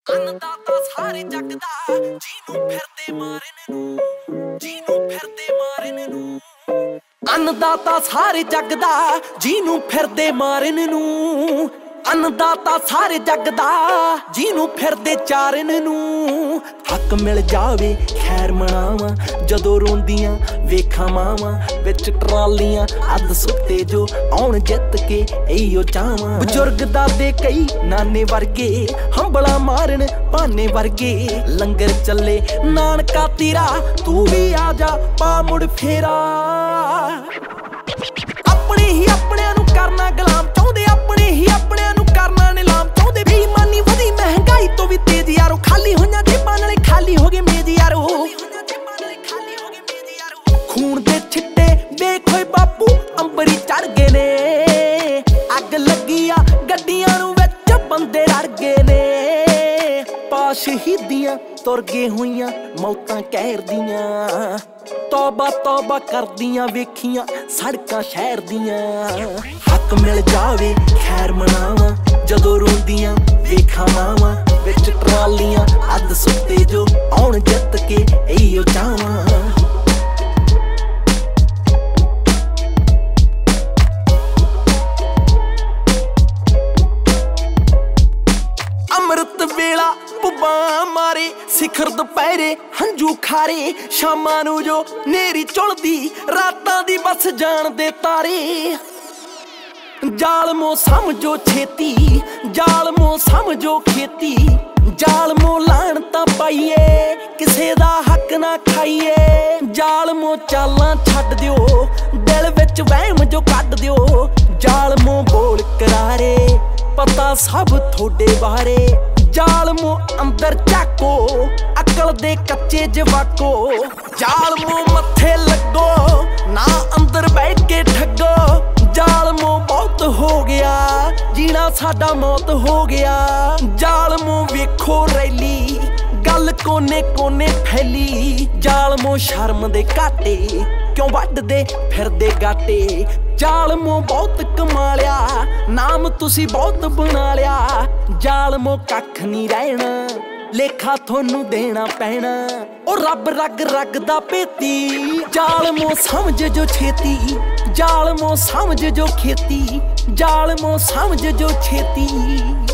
अन्नदाता सारे जग दा जीनू फिरदे मारन नूं, जीनू फिरदे मारन नूं। अन्नदाता सारे जग दा जीनू फिरदे मारन नूं, अन्नदाता सारे जग दा जीनू फिरदे चारन नूं। हक मिल जावे खैर मनावां जदों रोंदियां वेखां मावां विच ट्रालियां अध सुत्ते जो आउण जित के इहो चाहां। बजुर्ग दादे कई नाने वर्गे हंबला मारन भाने वर्गे लंगर चले नानका तेरा तू भी आ जा पा मुड़ फेरा। अपने ही अपनियां नूं करना गुलाम चाहुंदे, अपने ही अपनियां नूं करना नीलाम चाहुंदे। बेईमानी वधी महंगाई तो भी तेज यारो, खाली होईयां जेबां नाले खाली हो गए मेज यारो। खून दे छिट्टे वेख होए बापू अंबरी चढ़ गए ने, अग लगी आ गड्डियां नूं विच बंदे रड़ गए ने। पा शहीदियां तुर गए होईयां मौतां कहर दियां, तौबा तौबा करदियां वेखियां सड़कां शहर दियां। हक मिल जावे खैर मनावां जदों रोंदियां वेखां मावां विच ट्रालियां अध सुत्ते जो आउण जित के इहो चाहां। अमृत वेला पुब्बा मारे सिखर दुपहरे हंजू खारे, शामां नूं जो नेरी चुलदी रातां दी बस जान दे तारे। जालमो समझो छेती, जालमो समझो खेती, जालमो लाणतां पाईए किसे दा हक ना खाईए। जालमो चालां छड्ड दिओ दिल विच वहम जो कढ दिओ, जालमो बोल करारे पता सब थोड़े बारे। जालमो अंदर झाको अकल दे कच्चे जवाको, जालमो मत्थे लगो ना अंदर बैठ के ठगो। जालमो बहुत हो गया जीना साडा मौत हो गया, जालमो वेखो रैली गल कोने कोने फैली। जालमो शर्म दे घाटे क्यों वड्डदे फिरदे गाटे, जालमो बहुत कमा लिया नाम तुसी बहुत बना लिया। जालमो कख नहीं रहना लेखा थोनू देना पैना, ओ रब रग रग दा पेती। जालमो समझ जो छेती, जालमो समझ जो खेती, जालमो समझ जो छेती।